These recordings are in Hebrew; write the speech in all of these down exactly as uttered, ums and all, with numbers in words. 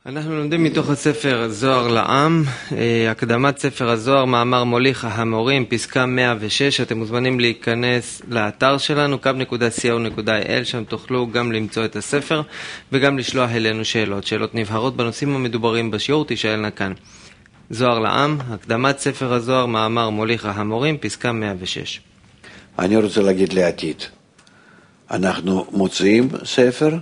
אנחנו לומדים מתוך הספר זוהר לעם, הקדמת ספר הזוהר, מאמר מוליך המורים, פסקה מאה ושש. אתם מוזמנים להיכנס לאתר שלנו, קו נקודה סי או נקודה איי אל, שם תוכלו גם למצוא את הספר וגם לשלוח אלינו שאלות, שאלות נבחרות בנושאים המדוברים בשיעור, תשאלנה כאן. זוהר לעם, הקדמת ספר הזוהר, מאמר מוליך המורים, פסקה מאה ושש. אני רוצה להגיד לעתיד, אנחנו מוציאים ספר,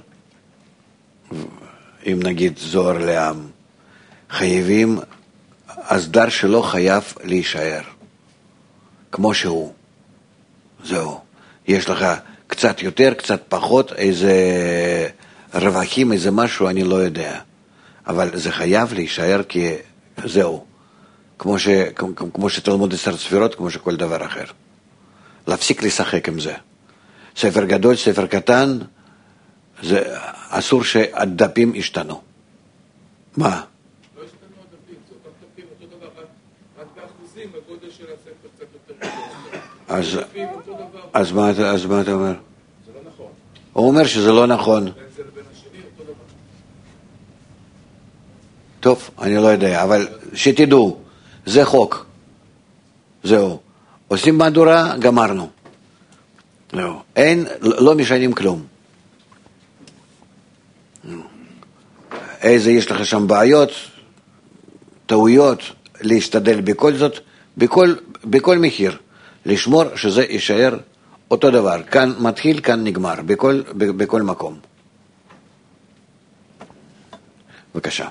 אם נגיד זוהר לעם, חייבים, הסדר שלו חייב להישאר, כמו שהוא. זהו. יש לך קצת יותר, קצת פחות, איזה רווחים, איזה משהו, אני לא יודע. אבל זה חייב להישאר כי זהו. כמו, ש, כמו, כמו שתלמוד עשר ספירות, כמו שכל דבר אחר. להפסיק לשחק עם זה. ספר גדול, ספר קטן, זה אסור שהדפים ישתנו. מה? לא ישתנו הדפים, זה אותם דפים, אותו דבר, רק באחוזים, הגודל של הספר קצת יותר גדול. אז, אז, מה, אז מה אתה אומר? זה לא נכון. הוא אומר שזה לא נכון. בין זה לבין השני, אותו דבר. טוב, אני לא יודע, אבל שתדעו, זה חוק. זהו. עושים מהדורה, גמרנו. זהו. אין, לא משנים כלום. איזה יש לך שם בעיות, טעויות, להשתדל בכל זאת, בכל, בכל מחיר, לשמור שזה יישאר אותו דבר. כאן מתחיל, כאן נגמר, בכל, בכל מקום. בבקשה.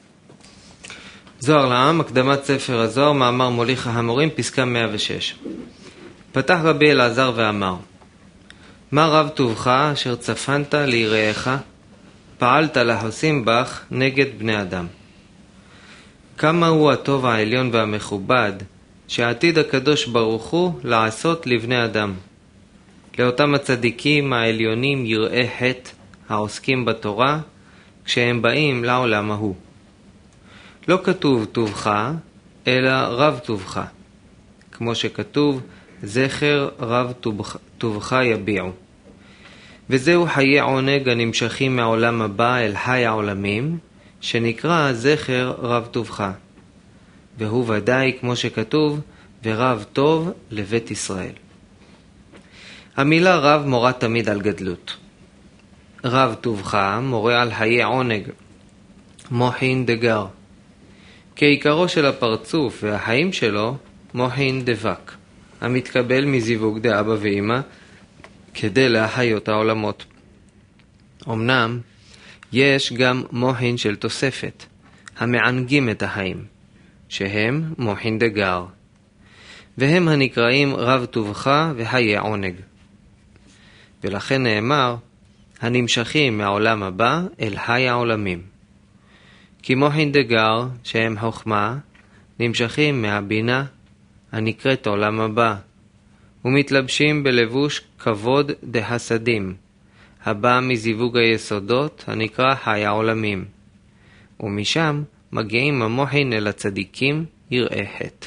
זוהר לעם, הקדמת ספר הזוהר, מאמר מוליך המורים, פסקה מאה ושש. פתח רבי אלעזר ואמר, מה רב טובך אשר צפנת ליראיך, פעלת לחוסים בך נגד בני אדם. כמה הוא הטוב העליון והמכובד, שעתיד הקדוש ברוך הוא לעשות לבני אדם. לאותם הצדיקים העליונים יראי חטא העוסקים בתורה, כשהם באים לעולם ההוא. לא כתוב טובך, אלא רב טובך. כמו שכתוב, זכר רב טובך יביעו. וזהו חיי עונג הנמשכים מעולם הבא אל חי העולמים, שנקרא זכר רב טובך. והוא ודאי, כמו שכתוב, ורב טוב לבית ישראל. המילה רב מורה תמיד על גדלות. רב טובך מורה על חיי עונג, מוחין דגר. כעיקרו של הפרצוף והחיים שלו, מוחין דבק, המתקבל מזיווג דאבא ואמא, כדי להחיות העולמות. אמנם, יש גם מוחין של תוספת, המענגים את החיים, שהם מוחין דגר, והם הנקראים רב טובך וחיי עונג. ולכן נאמר, הנמשכים מהעולם הבא אל חי העולמים. כי מוחין דגר, שהם חוכמה, נמשכים מהבינה, הנקראת עולם הבא, ומתלבשים בלבוש כבוד דהסדים, הבא מזיווג היסודות הנקרא חי העולמים, ומשם מגיעים המוחין אל הצדיקים יראי חטא.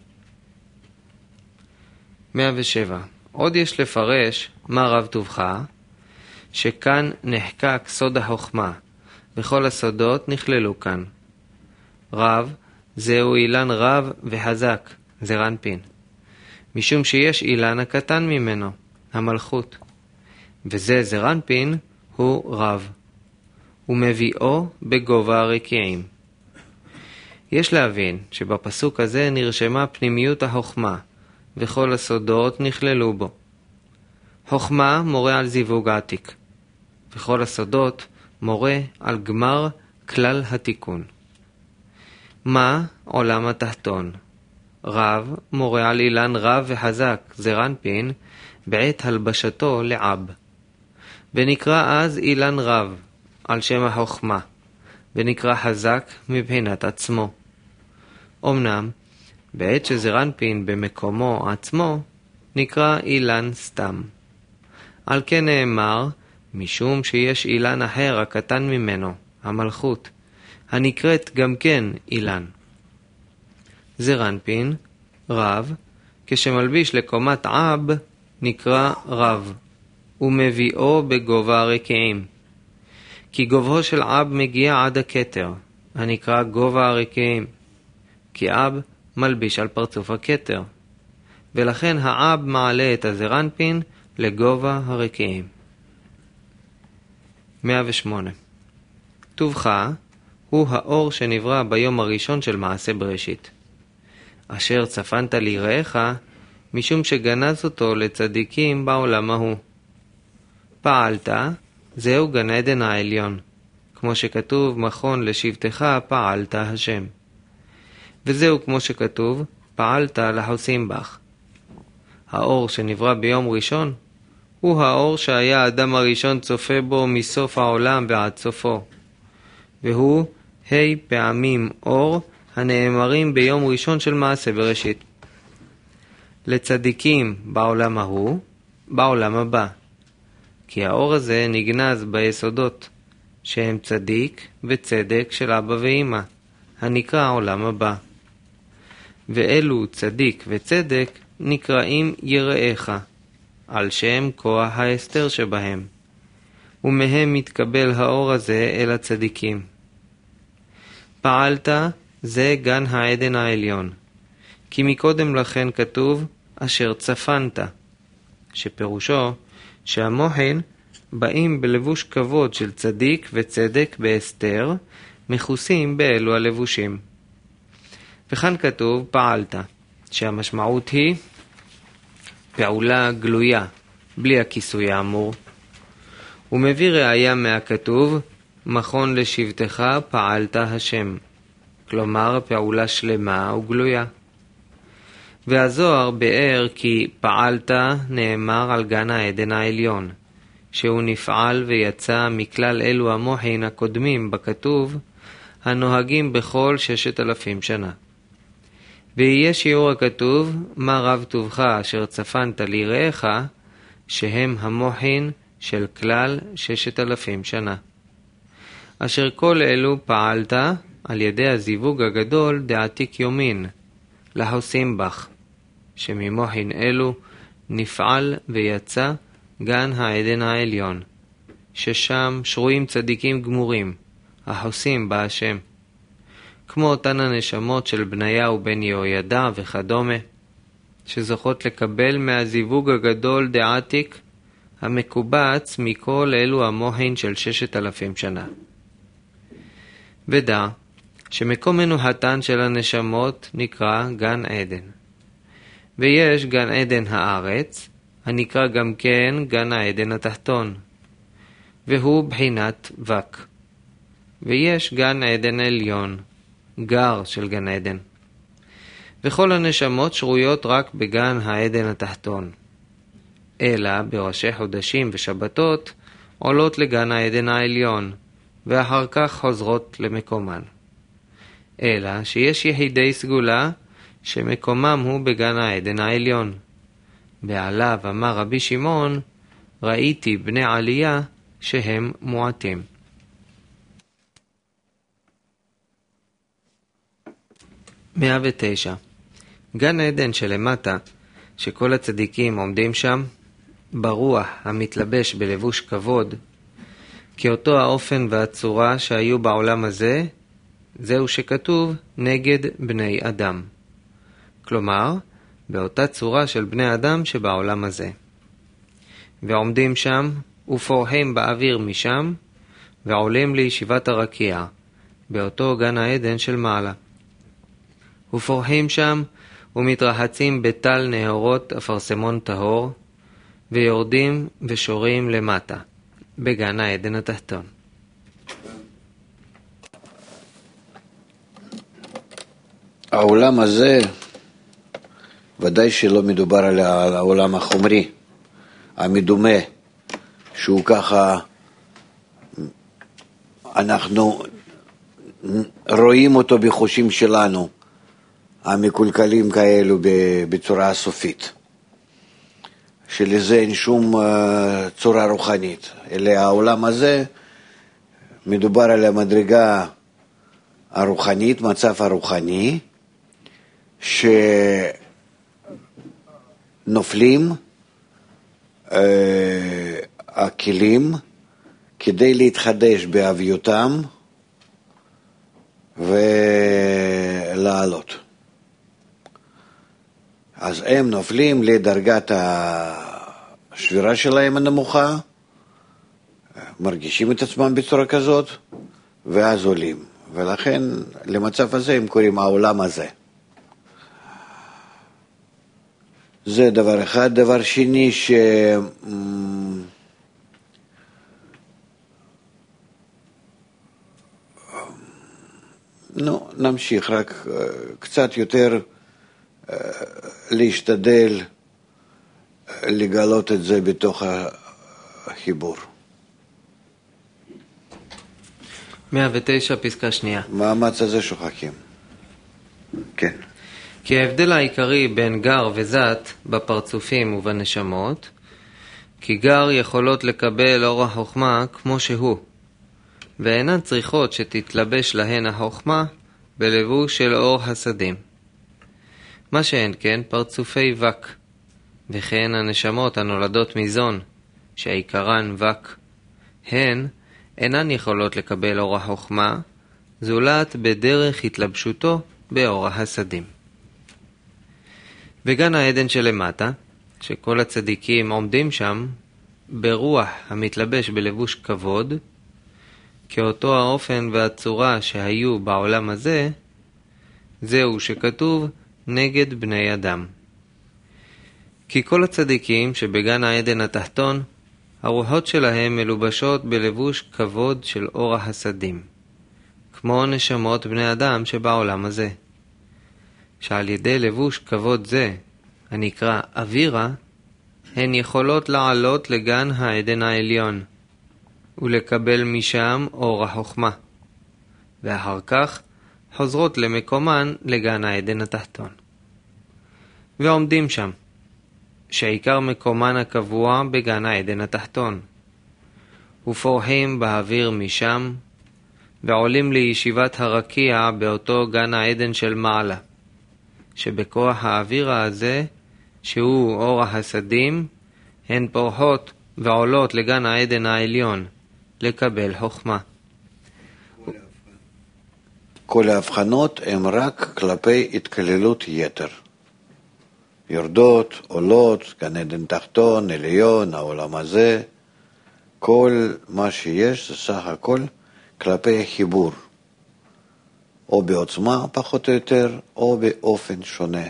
מאה ושבע. עוד יש לפרש מה רב טובך, שכאן נחקק סוד החוכמה, וכל הסודות נכללו כאן. רב זהו אילן רב וחזק, זה רנפין. משום שיש אילן הקטן ממנו, המלכות. וזה זרנפין הוא רב, ומביאו בגובה הרקיעים. יש להבין שבפסוק הזה נרשמה פנימיות החוכמה, וכל הסודות נכללו בו. חוכמה מורה על זיווג עתיק, וכל הסודות מורה על גמר כלל התיקון. מה עולם התחתון? רב מורה על אילן רב וחזק, זרנפין, בעת הלבשתו לעב. ונקרא אז אילן רב, על שם החוכמה, ונקרא חזק מבחינת עצמו. אמנם, בעת שזרנפין במקומו עצמו, נקרא אילן סתם. על כן נאמר, משום שיש אילן אחר הקטן ממנו, המלכות, הנקראת גם כן אילן. זרנפין, רב, כשמלביש לקומת עב, נקרא רב, ומביאו בגובה הרקיעים. כי גובהו של עב מגיע עד הכתר, הנקרא גובה הרקיעים, כי אב מלביש על פרצוף הכתר, ולכן האב מעלה את הזרנפין לגובה הרקיעים. מאה ושמונה. טובך הוא האור שנברא ביום הראשון של מעשה בראשית, אשר צפנת ליראיך משום שגנז אותו לצדיקים בעולם ההוא. פעלת, זהו גן עדן העליון, כמו שכתוב מכון לשבטך פעלת השם. וזהו כמו שכתוב פעלת לחוסים בך. האור שנברא ביום ראשון הוא האור שהיה האדם הראשון צופה בו מסוף העולם ועד סופו, והוא ה' פעמים אור הנאמרים ביום ראשון של מעשה בראשית. לצדיקים בעולם ההוא, בעולם הבא, כי האור הזה נגנז ביסודות, שהם צדיק וצדק של אבא ואמא, הנקרא העולם הבא. ואלו צדיק וצדק נקראים יראיך, על שם כוח ההסתר שבהם, ומהם מתקבל האור הזה אל הצדיקים. פעלת זה גן העדן העליון, כי מקודם לכן כתוב אשר צפנת, שפירושו שהמוחין באים בלבוש כבוד של צדיק וצדק בהסתר, מכוסים באלו הלבושים. וכאן כתוב פעלת, שהמשמעות היא פעולה גלויה, בלי הכיסוי האמור. הוא מביא ראיה מהכתוב מכון לשבטך פעלת השם, כלומר פעולה שלמה וגלויה. והזוהר באר כי פעלת נאמר על גן העדן העליון, שהוא נפעל ויצא מכלל אלו המוחין הקודמים בכתוב, הנוהגים בכל ששת אלפים שנה. ויהיה שיעור הכתוב, מה רב טובך אשר צפנת ליראיך, שהם המוחין של כלל ששת אלפים שנה. אשר כל אלו פעלת על ידי הזיווג הגדול דעתיק יומין, לחוסים בך, שממוחין אלו נפעל ויצא גן העדן העליון, ששם שרויים צדיקים גמורים, החוסים בהשם, כמו אותן הנשמות של בניה ובן יהוידע וכדומה, שזוכות לקבל מהזיווג הגדול דעתיק, המקובץ מכל אלו המוחין של ששת אלפים שנה. ודע שמקום מנוחתן של הנשמות נקרא גן עדן. ויש גן עדן הארץ, הנקרא גם כן גן העדן התחתון, והוא בחינת וק. ויש גן עדן עליון, גר של גן עדן. וכל הנשמות שרויות רק בגן העדן התחתון, אלא בראשי חודשים ושבתות עולות לגן העדן העליון, ואחר כך חוזרות למקומן. אלא שיש יחידי סגולה שמקומם הוא בגן העדן העליון. ועליו אמר רבי שמעון, ראיתי בני עלייה שהם מועטים. מאה ותשע. גן עדן שלמטה, שכל הצדיקים עומדים שם, ברוח המתלבש בלבוש כבוד, כי אותו האופן והצורה שהיו בעולם הזה, זהו שכתוב נגד בני אדם. כלומר, באותה צורה של בני אדם שבעולם הזה. ועומדים שם ופורחים באוויר משם, ועולים לישיבת הרקיע, באותו גן העדן של מעלה. ופורחים שם ומתרחצים בטל נהרות אפרסמון טהור, ויורדים ושורים למטה, בגן העדן התחתון. העולם הזה, ודאי שלא מדובר על העולם החומרי, המדומה, שהוא ככה, אנחנו רואים אותו בחושים שלנו, המקולקלים כאלו בצורה הסופית, שלזה אין שום צורה רוחנית. אלא העולם הזה מדובר על המדרגה הרוחנית, מצב הרוחני, שנופלים אה, הכלים כדי להתחדש באביותם ולעלות. אז הם נופלים לדרגת השבירה שלהם הנמוכה, מרגישים את עצמם בצורה כזאת, ואז עולים. ולכן למצב הזה הם קוראים העולם הזה. זה דבר אחד. דבר שני, ש... נו, נמשיך, רק קצת יותר להשתדל לגלות את זה בתוך החיבור. מאה ותשע, פסקה שנייה. מאמץ הזה שוכחים. כן. כי ההבדל העיקרי בין גר וזת בפרצופים ובנשמות, כי גר יכולות לקבל אור החוכמה כמו שהוא, ואינן צריכות שתתלבש להן החוכמה בלבוש של אור הסדים. מה שאין כן פרצופי וק, וכן הנשמות הנולדות מזון, שהעיקרן וק, הן אינן יכולות לקבל אור החוכמה, זולת בדרך התלבשותו באור הסדים. בגן העדן שלמטה, שכל הצדיקים עומדים שם, ברוח המתלבש בלבוש כבוד, כאותו האופן והצורה שהיו בעולם הזה, זהו שכתוב נגד בני אדם. כי כל הצדיקים שבגן העדן התחתון, הרוחות שלהם מלובשות בלבוש כבוד של אור הסדים, כמו נשמות בני אדם שבעולם הזה. שעל ידי לבוש כבוד זה, הנקרא אווירה, הן יכולות לעלות לגן העדן העליון, ולקבל משם אור החוכמה, ואחר כך חוזרות למקומן לגן העדן התחתון. ועומדים שם, שעיקר מקומן הקבוע בגן העדן התחתון, ופורחים באוויר משם, ועולים לישיבת הרקיע באותו גן העדן של מעלה, שבכוח האווירה הזה, שהוא אור הסדים, הן פורחות ועולות לגן העדן העליון, לקבל חוכמה. כל ההבחנות הן רק כלפי התקללות יתר. יורדות, עולות, גן עדן תחתון, עליון, העולם הזה, כל מה שיש זה סך הכל כלפי החיבור, או בעוצמה פחות או יותר, או באופן שונה.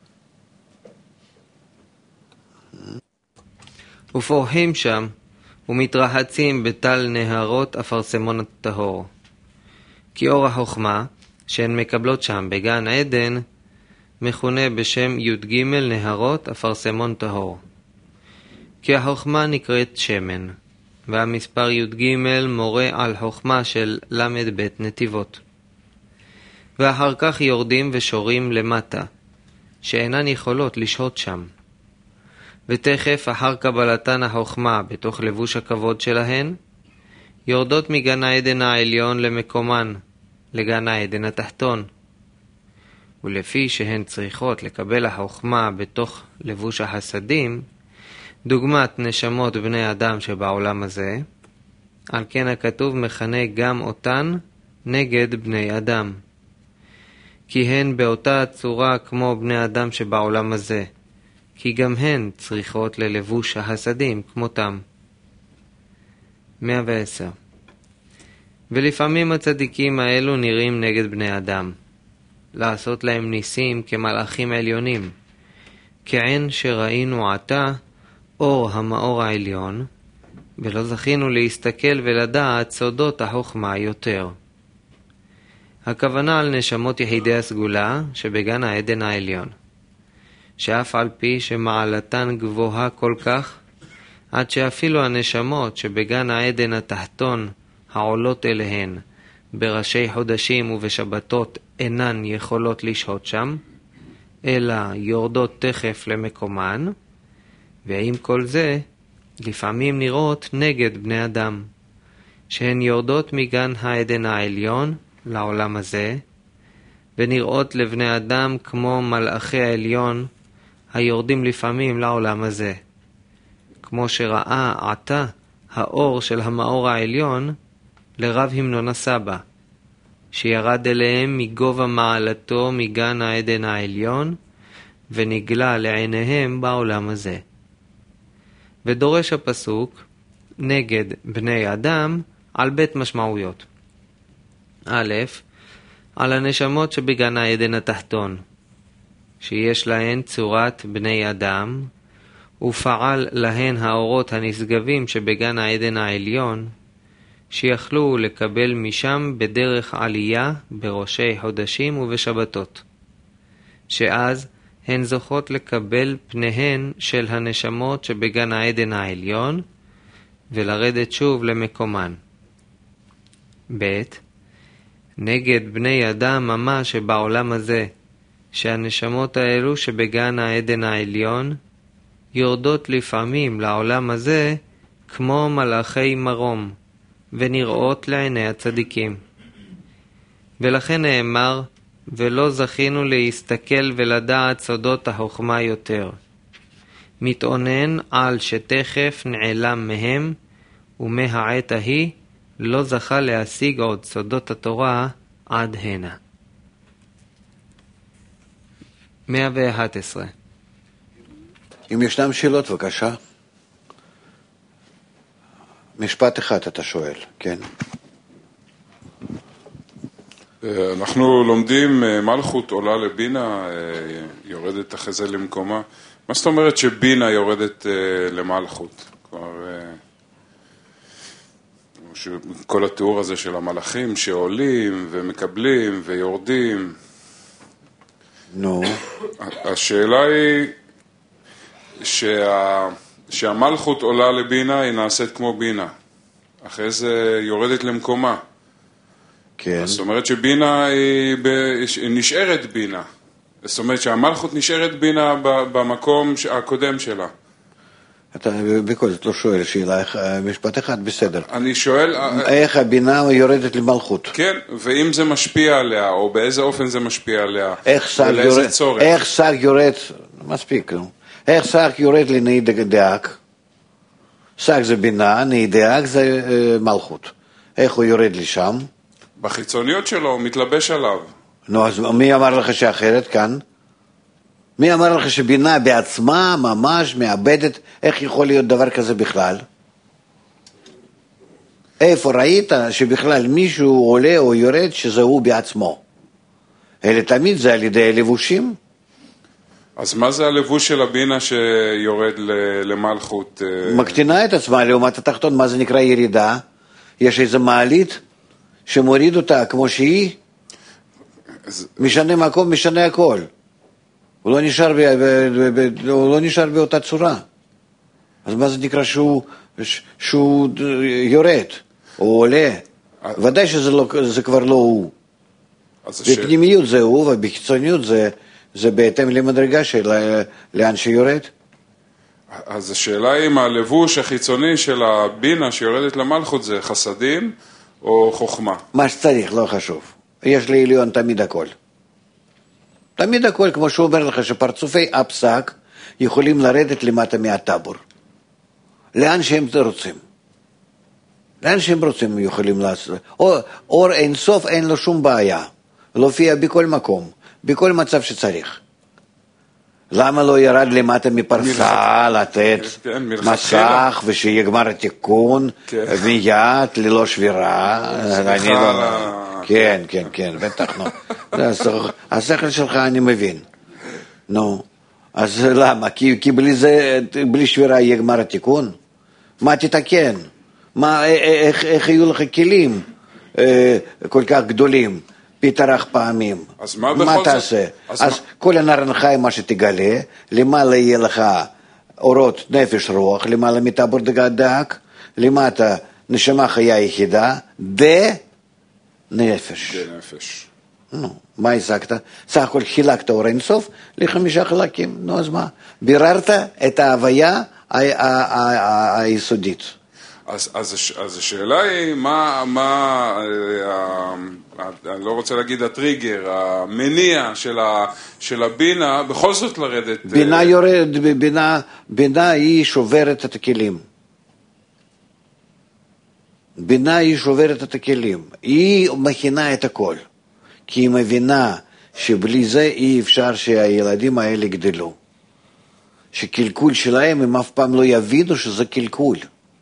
ופורחים שם, ומתרחצים בטל נהרות אפרסמון הטהור. כי אור החוכמה, שהן מקבלות שם בגן עדן, מכונה בשם י"ג נהרות אפרסמון טהור. כי החוכמה נקראת שמן, והמספר י"ג מורה על חוכמה של למד בית נתיבות. ואחר כך יורדים ושורים למטה, שאינן יכולות לשהות שם. ותכף אחר קבלתן החוכמה בתוך לבוש הכבוד שלהן, יורדות מגן העדן העליון למקומן, לגן העדן התחתון. ולפי שהן צריכות לקבל החוכמה בתוך לבוש החסדים, דוגמת נשמות בני אדם שבעולם הזה, על כן הכתוב מכנה גם אותן נגד בני אדם. כי הן באותה צורה כמו בני אדם שבעולם הזה, כי גם הן צריכות ללבוש החסדים כמותם. מאה ועשר. ולפעמים הצדיקים האלו נראים נגד בני אדם, לעשות להם ניסים כמלאכים עליונים, כעין שראינו עתה אור המאור העליון, ולא זכינו להסתכל ולדעת סודות החוכמה יותר. הכוונה על נשמות יחידי הסגולה שבגן העדן העליון, שאף על פי שמעלתן גבוהה כל כך, עד שאפילו הנשמות שבגן העדן התחתון העולות אליהן בראשי חודשים ובשבתות אינן יכולות לשהות שם, אלא יורדות תכף למקומן, ועם כל זה לפעמים נראות נגד בני אדם, שהן יורדות מגן העדן העליון לעולם הזה, ונראות לבני אדם כמו מלאכי העליון היורדים לפעמים לעולם הזה, כמו שראה עתה האור של המאור העליון לרב המנון הסבא, שירד אליהם מגובה מעלתו מגן העדן העליון, ונגלה לעיניהם בעולם הזה. ודורש הפסוק נגד בני אדם על בית משמעויות. א', על הנשמות שבגן העדן התחתון, שיש להן צורת בני אדם, ופעל להן האורות הנשגבים שבגן העדן העליון, שיכלו לקבל משם בדרך עלייה בראשי חודשים ובשבתות, שאז הן זוכות לקבל פניהן של הנשמות שבגן העדן העליון, ולרדת שוב למקומן. ב', נגד בני אדם ממש שבעולם הזה, שהנשמות האלו שבגן העדן העליון, יורדות לפעמים לעולם הזה כמו מלאכי מרום, ונראות לעיני הצדיקים. ולכן נאמר, ולא זכינו להסתכל ולדעת סודות החוכמה יותר. מתאונן על שתכף נעלם מהם, ומהעת ההיא לא זכה להשיג עוד סודות התורה עד הנה. מאה ואחת עשרה. אם ישנם שאלות, בבקשה. משפט אחד אתה שואל, כן. אנחנו לומדים מלכות עולה לבינה, יורדת אחרי זה למקומה. מה זאת אומרת שבינה יורדת למלכות? כלומר, כל התיאור הזה של המלאכים שעולים ומקבלים ויורדים. נו. השאלה היא שה... שהמלכות עולה לבינה היא נעשית כמו בינה. אחרי זה יורדת למקומה. כן. זאת אומרת שבינה היא, ב... היא נשארת בינה. זאת אומרת שהמלכות נשארת בינה במקום הקודם שלה. אתה בכל זאת לא שואל שאלה, משפט אחד בסדר. אני שואל... איך הבינה יורדת למלכות? כן, ואם זה משפיע עליה, או באיזה אופן זה משפיע עליה, איך סג יורד, צורך. איך סג יורד, מספיק, נו. איך סג יורד לנאי דאק? סג זה בינה, נאי דאק זה uh, מלכות. איך הוא יורד לשם? בחיצוניות שלו, הוא מתלבש עליו. נו, אז מי אמר לך שאחרת כאן? מי אמר לך שבינה בעצמה ממש מאבדת, איך יכול להיות דבר כזה בכלל? איפה ראית שבכלל מישהו עולה או יורד שזה הוא בעצמו? אלה תמיד זה על ידי לבושים. אז מה זה הלבוש של הבינה שיורד למלכות? מקטינה את עצמה לעומת התחתון, מה זה נקרא ירידה? יש איזו מעלית שמוריד אותה כמו שהיא, אז... משנה מקום, משנה הכל. הוא לא נשאר, ב, ב, ב, ב, הוא לא נשאר באותה צורה. אז מה זה נקרא שהוא, שהוא יורד, הוא עולה? ודאי שזה לא, זה כבר לא הוא. בפנימיות זה הוא, ובחיצוניות זה, זה בהתאם למדרגה של לאן שיורד. אז השאלה היא אם הלבוש החיצוני של הבינה שיורדת למלכות זה חסדים או חוכמה? מה שצריך, לא חשוב. יש לעליון תמיד הכל. תמיד הכל, כמו שהוא אומר לך, שפרצופי הפסק יכולים לרדת למטה מהטבור. לאן שהם רוצים. לאן שהם רוצים יכולים לעשות. אור, אור אין סוף, אין לו שום בעיה. להופיע בכל מקום, בכל מצב שצריך. למה לא ירד למטה מפרסה לתת מסך ושיגמר התיקון מיד ללא שבירה? אני לא... כן, כן, כן, בטח, נו. השכל שלך אני מבין. נו, אז למה? כי, כי בלי זה, בלי שבירה יגמר התיקון? מה תתקן? מה, איך, איך יהיו לך כלים אה, כל כך גדולים? פיתרח פעמים. אז מה, מה תעשה? אז, אז מה... כל הנרן חי מה שתגלה, למעלה יהיה לך אורות נפש רוח, למעלה מטבור דק, למטה נשמה חיה יחידה, דה נפש. דה נפש. נו, מה השגת? סך הכל חילקת אור אינסוף לחמישה חלקים. נו, אז מה? ביררת את ההוויה היסודית. אז, אז, אז השאלה היא, מה, מה, אני לא רוצה להגיד הטריגר, המניע של, ה, של הבינה, בכל זאת לרדת... בינה יורד, בינה, בינה היא שוברת את הכלים. בינה היא שוברת את הכלים, היא מכינה את הכל, כי היא מבינה שבלי זה אי אפשר שהילדים האלה גדלו. שקלקול שלהם הם אף פעם לא יבינו שזה קלקול.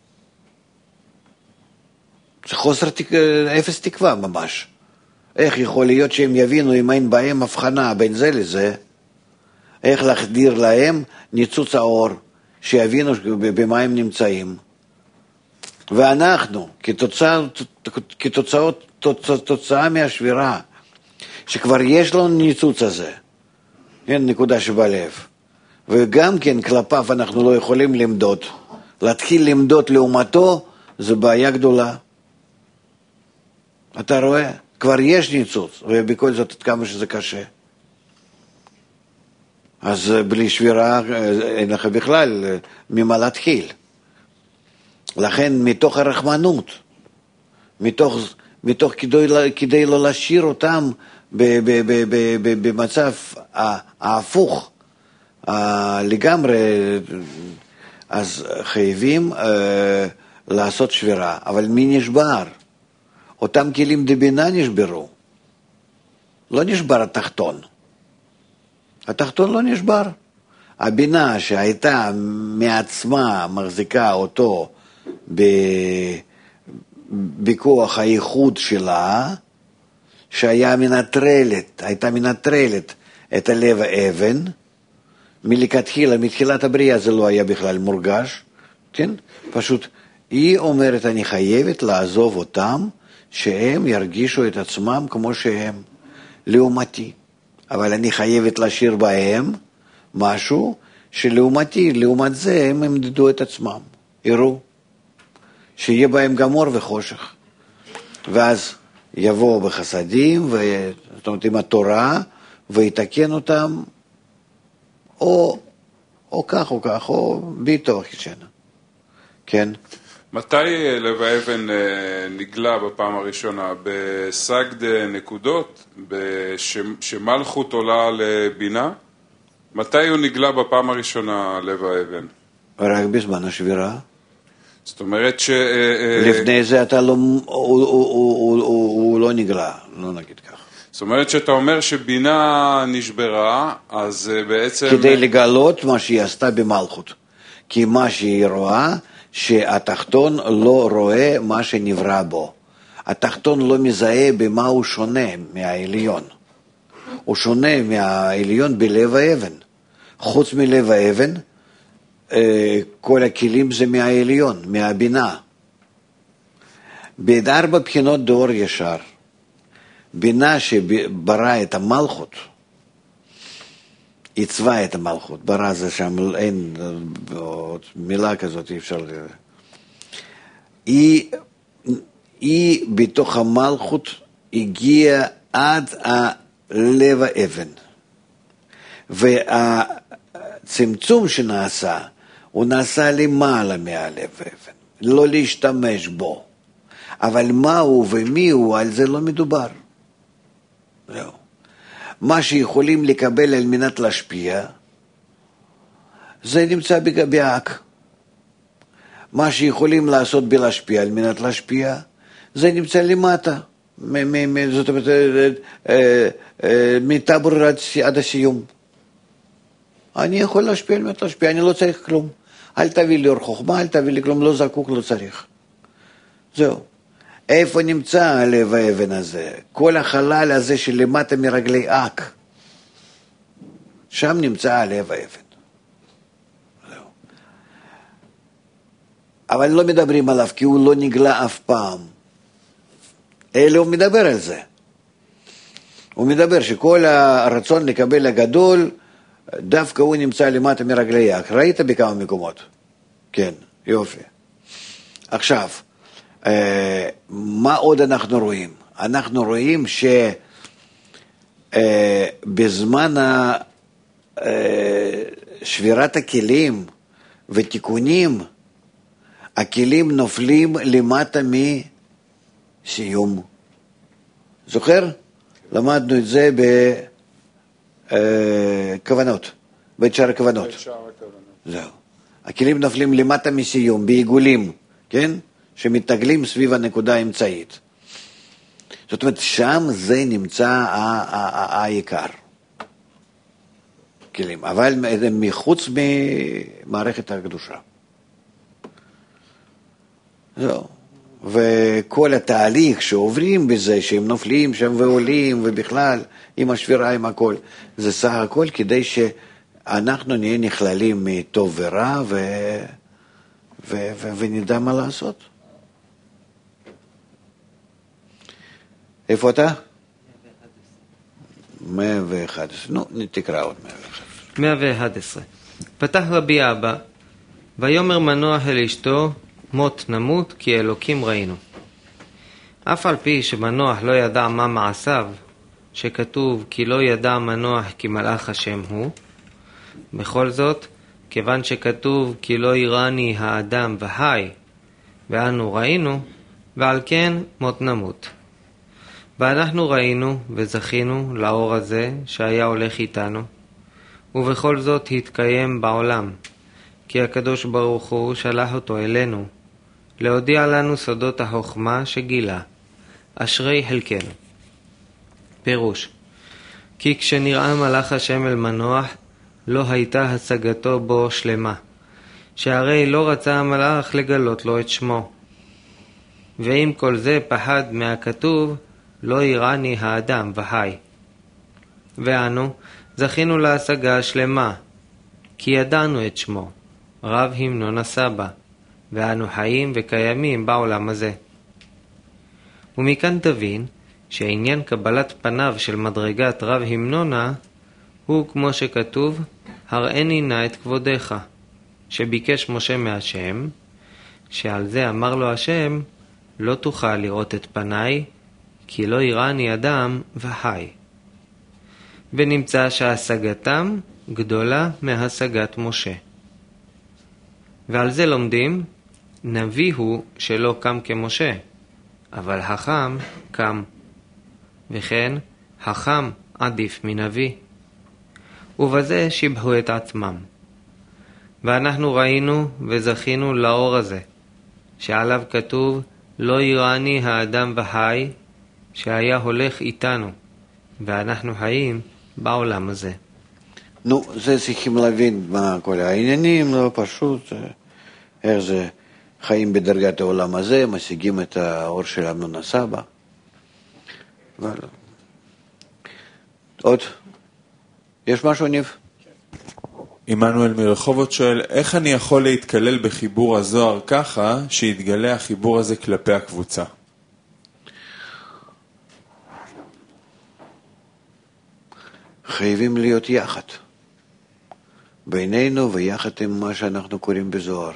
זה חוסר תק... אפס תקווה ממש. איך יכול להיות שהם יבינו אם אין בהם הבחנה בין זה לזה? איך להחדיר להם ניצוץ האור, שיבינו במה הם נמצאים. ואנחנו, כתוצאה, כתוצאות, תוצאה, תוצאה מהשבירה, שכבר יש לנו ניצוץ הזה, אין נקודה שבלב, וגם כן כלפיו אנחנו לא יכולים למדוד. להתחיל למדוד לעומתו, זה בעיה גדולה. אתה רואה? כבר יש ניצוץ, ובכל זאת כמה שזה קשה. אז בלי שבירה אין לך בכלל ממה להתחיל. לכן מתוך הרחמנות, מתוך, מתוך כדי, כדי לא להשאיר אותם ב, ב, ב, ב, ב, במצב ההפוך לגמרי, אז חייבים אה, לעשות שבירה. אבל מי נשבר? אותם כלים דבינה נשברו. לא נשבר התחתון. התחתון לא נשבר. הבינה שהייתה מעצמה מחזיקה אותו בכוח הייחוד שלה, שהיה מנטרלת, הייתה מנטרלת את הלב האבן, מלכתחילה, מתחילת הבריאה זה לא היה בכלל מורגש, כן? פשוט היא אומרת, אני חייבת לעזוב אותם, שהם ירגישו את עצמם כמו שהם, לעומתי. אבל אני חייבת להשאיר בהם משהו שלעומתי, לעומת זה הם ימדדו את עצמם, יראו, שיהיה בהם גם אור וחושך. ואז יבואו בחסדים, ו... זאת אומרת, עם התורה, ויתקן אותם, או, או כך או כך, או ביטו חישנה. כן? מתי לב האבן נגלה בפעם הראשונה? בסגד נקודות? שמלכות עולה לבינה? מתי הוא נגלה בפעם הראשונה לב האבן? רק בזמן השבירה. זאת אומרת ש... לפני זה אתה לא, הוא, הוא, הוא, הוא, הוא לא נגלה, לא נגיד כך. זאת אומרת שאתה אומר שבינה נשברה, אז בעצם... כדי לגלות מה שהיא עשתה במלכות. כי מה שהיא רואה, שהתחתון לא רואה מה שנברא בו. התחתון לא מזהה במה הוא שונה מהעליון. הוא שונה מהעליון בלב האבן. חוץ מלב האבן, כל הכלים זה מהעליון, מהבינה. בארבע בחינות דאור ישר, בינה שברא את המלכות, עיצבה את המלכות, ברא זה שם, אין מילה כזאת, אי אפשר... היא, היא בתוך המלכות הגיעה עד לב האבן. והצמצום שנעשה, הוא נעשה למעלה מהלב האבן, לא להשתמש בו. אבל מה הוא ומי הוא, על זה לא מדובר. לא. מה שיכולים לקבל על מנת להשפיע, זה נמצא באק. מה שיכולים לעשות בלהשפיע על מנת להשפיע, זה נמצא למטה. זאת אומרת, מטבור עד הסיום. אני יכול להשפיע על מנת להשפיע, אני לא צריך כלום. אל תביא לי אור חוכמה, אל תביא לי כלום, לא זקוק, לא צריך. זהו. איפה נמצא הלב האבן הזה? כל החלל הזה שלמטה מרגלי אק. שם נמצא הלב האבן. זהו. אבל לא מדברים עליו, כי הוא לא נגלה אף פעם. אלא הוא מדבר על זה. הוא מדבר שכל הרצון לקבל הגדול, דווקא הוא נמצא למטה מרגלי אק. ראית בכמה מקומות? כן, יופי. עכשיו, מה עוד אנחנו רואים? אנחנו רואים שבזמן שבירת הכלים ותיקונים, הכלים נופלים למטה מסיום. זוכר? למדנו את זה בכוונות, בית שער הכוונות. זהו. הכלים נופלים למטה מסיום, בעיגולים, כן? שמתגלים סביב הנקודה האמצעית. זאת אומרת, שם זה נמצא העיקר. כלים, אבל מחוץ ממערכת הקדושה. זהו. וכל התהליך שעוברים בזה, שהם נופלים שם ועולים, ובכלל, עם השבירה, עם הכל, זה סך הכל כדי שאנחנו נהיה נכללים מטוב ורע, ו... ו... ו... ונדע מה לעשות. איפה אתה? מאה ואחת עשרה. נו, תקרא עוד מאה ואחת עשרה. מאה ואחת עשרה. פתח רבי אבא, ויאמר מנוח אל אשתו, מות נמות כי אלוקים ראינו. אף על פי שמנוח לא ידע מה מעשיו, שכתוב כי לא ידע מנוח כי מלאך השם הוא, בכל זאת, כיוון שכתוב כי לא יראני האדם והי, ואנו ראינו, ועל כן מות נמות. ואנחנו ראינו וזכינו לאור הזה שהיה הולך איתנו, ובכל זאת התקיים בעולם, כי הקדוש ברוך הוא שלח אותו אלינו, להודיע לנו סודות החוכמה שגילה, אשרי חלקנו. פירוש, כי כשנראה מלאך השם אל מנוח, לא הייתה השגתו בו שלמה, שהרי לא רצה המלאך לגלות לו את שמו. ועם כל זה פחד מהכתוב, לא יראני האדם והי. ואנו זכינו להשגה שלמה, כי ידענו את שמו, רב המנון הסבא, ואנו חיים וקיימים בעולם הזה. ומכאן תבין שעניין קבלת פניו של מדרגת רב המנונה הוא כמו שכתוב, הראני נא את כבודך, שביקש משה מהשם, שעל זה אמר לו השם, לא תוכל לראות את פניי, כי לא יראני אדם והי. ונמצא שהשגתם גדולה מהשגת משה. ועל זה לומדים, נביא הוא שלא קם כמשה, אבל חכם קם. וכן, חכם עדיף מנביא. ובזה שיבחו את עצמם. ואנחנו ראינו וזכינו לאור הזה, שעליו כתוב, לא יראני האדם והי, שהיה הולך איתנו, ואנחנו חיים בעולם הזה. נו, זה צריכים להבין מה כל העניינים, לא פשוט, איך זה חיים בדרגת העולם הזה, משיגים את האור של המנון הסבא. אבל... עוד? יש משהו ניב? עמנואל מרחובות שואל, איך אני יכול להתקלל בחיבור הזוהר ככה, שיתגלה החיבור הזה כלפי הקבוצה? חייבים להיות יחד. בינינו ויחד עם מה שאנחנו קוראים בזוהר.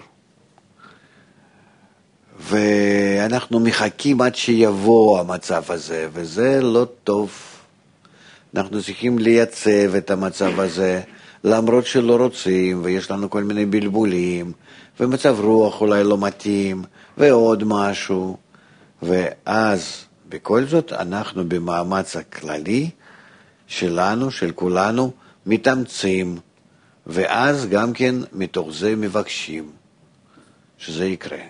ואנחנו מחכים עד שיבוא המצב הזה, וזה לא טוב. אנחנו צריכים לייצב את המצב הזה, למרות שלא רוצים, ויש לנו כל מיני בלבולים, ומצב רוח אולי לא מתאים, ועוד משהו. ואז, בכל זאת, אנחנו במאמץ הכללי שלנו, של כולנו, מתאמצים, ואז גם כן מתוך זה מבקשים שזה יקרה.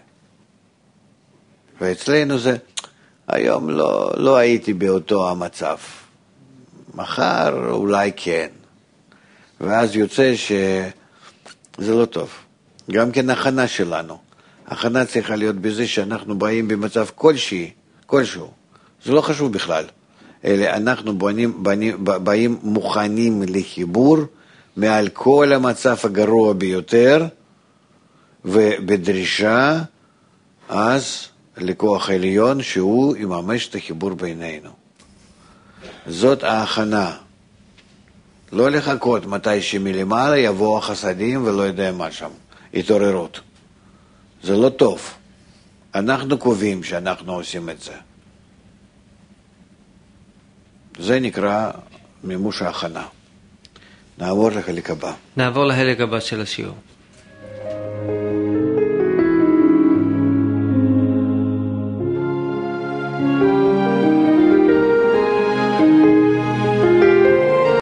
ואצלנו זה, היום לא, לא הייתי באותו המצב. מחר אולי כן. ואז יוצא שזה לא טוב. גם כן הכנה שלנו. הכנה צריכה להיות בזה שאנחנו באים במצב כלשהי, כלשהו. זה לא חשוב בכלל. אלא אנחנו באים, באים, באים מוכנים לחיבור מעל כל המצב הגרוע ביותר, ובדרישה אז לכוח העליון שהוא יממש את החיבור בינינו. זאת ההכנה. לא לחכות מתי שמלמעלה יבוא החסדים ולא יודע מה שם, התעוררות. זה לא טוב. אנחנו קובעים שאנחנו עושים את זה. זה נקרא מימוש ההכנה. נעבור לחלק הבא. נעבור לחלק הבא של השיעור.